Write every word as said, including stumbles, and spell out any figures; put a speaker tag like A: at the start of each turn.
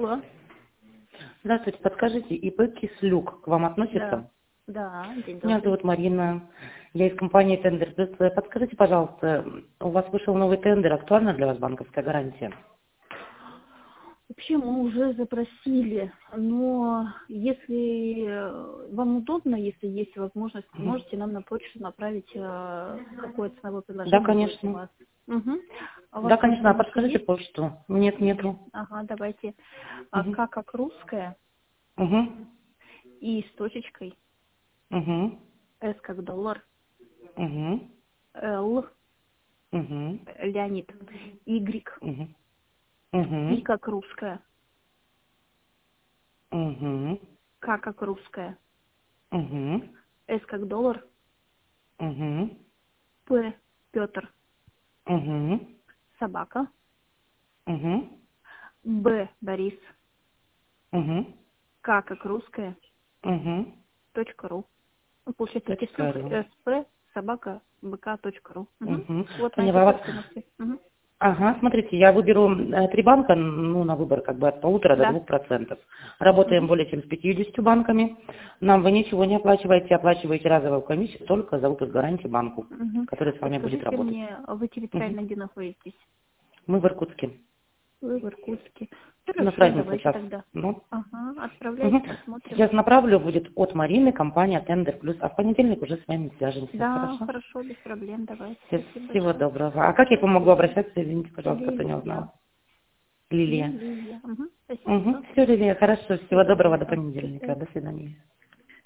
A: Алло.
B: Здравствуйте, подскажите, ИП Кислюк к вам относится?
A: Да, да, день
B: Меня
A: добрый.
B: зовут Марина, я из компании Тендер Плюс. Подскажите, пожалуйста, у вас вышел новый тендер, актуальна для вас банковская гарантия?
A: Вообще мы уже запросили, но если э, вам удобно, если есть возможность,
B: Мгм.
A: можете нам на почту направить э, какое ценовое
B: Да,
A: предложение будет у
B: конечно.
A: вас. Угу. А у вас
B: Да,
A: в
B: конечно, а
A: электроннике
B: подскажите
A: есть?
B: почту. Нет, нету.
A: Ага, давайте. А,
B: Угу.
A: К как русская,
B: Угу.
A: И с точечкой,
B: Угу.
A: С как доллар,
B: Угу.
A: Л,
B: Угу.
A: Леонид, Y,
B: Угу.
A: И
B: Угу.
A: как русская,
B: Угу.
A: К как русская,
B: Угу.
A: С как доллар,
B: Угу.
A: П, Петр,
B: Угу.
A: собака,
B: Угу.
A: Б, Борис,
B: Угу.
A: К как русская,
B: Угу.
A: точка ру. Ну, получается, кислюк,
B: Точка ру.
A: сп, собака, бк, точка ру. Угу.
B: Угу.
A: Вот на этой
B: Поняла вас.
A: почте на все. Угу.
B: Ага, смотрите, я выберу э, три банка, ну, на выбор как бы от полутора до
A: Да.
B: двух процентов. Работаем
A: Угу.
B: более чем с пятьюдесятью банками. Нам вы ничего не оплачиваете, оплачиваете разовую комиссию только за выпуск гарантии банку,
A: Угу.
B: который с вами будет
A: Подскажите
B: работать.
A: мне, вы
B: Мгм.
A: территориально где находитесь?
B: Мы в Иркутске.
A: Вы в Иркутске.
B: У нас
A: Хорошо,
B: разница
A: давайте
B: час.
A: тогда.
B: Ну,
A: Ага, отправляйте,
B: мгм.
A: посмотрим.
B: Сейчас направлю, будет от Марины, компания Тендер Плюс, а в понедельник уже с вами свяжемся.
A: Да,
B: Хорошо?
A: хорошо, без проблем, давайте.
B: Все-
A: Спасибо
B: Всего
A: большое.
B: доброго. А как я к вам могу обращаться? Извините, пожалуйста, кто не
A: Лилия.
B: узнал. Лилия.
A: Лилия. Угу.
B: Угу.
A: Спасибо.
B: Все, Лилия, хорошо. Всего
A: Всего
B: доброго, до
A: доброго. До
B: понедельника.
A: свидания.
B: До свидания.